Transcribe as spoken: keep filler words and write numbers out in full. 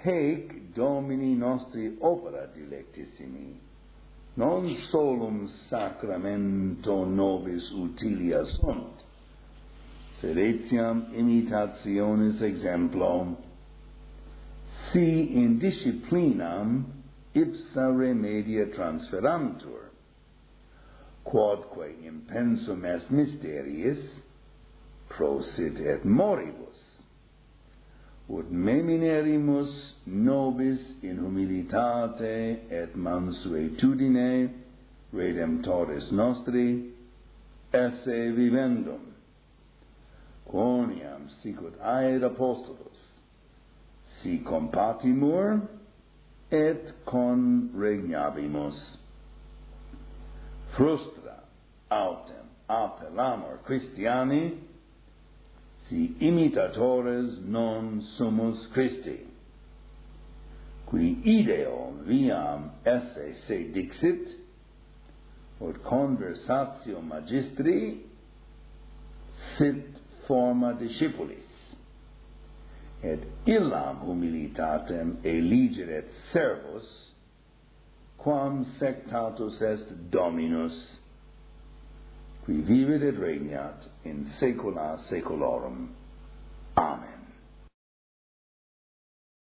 Haec Domini nostri opera dilectissimi, non solum sacramento nobis utilia sunt, sed etiam imitationis exemplo, si in disciplinam ipsa remedia transferantur, quodque impensum est mysteriis, prosit et moribus, ut meminerimus nobis in humilitate et mansuetudine Redemptoris nostri esse vivendum, quoniam sicut aed apostolos, si compatimur et conregnabimus. Frustra autem appellamur Christiani, si imitatores non sumus Christi, qui ideo viam esse se dixit, ut conversatio magistri sit forma discipulis, et illam humilitatem eligeret servus, quam sectatus est Dominus, qui vivit et regnat in saecula saeculorum. Amen.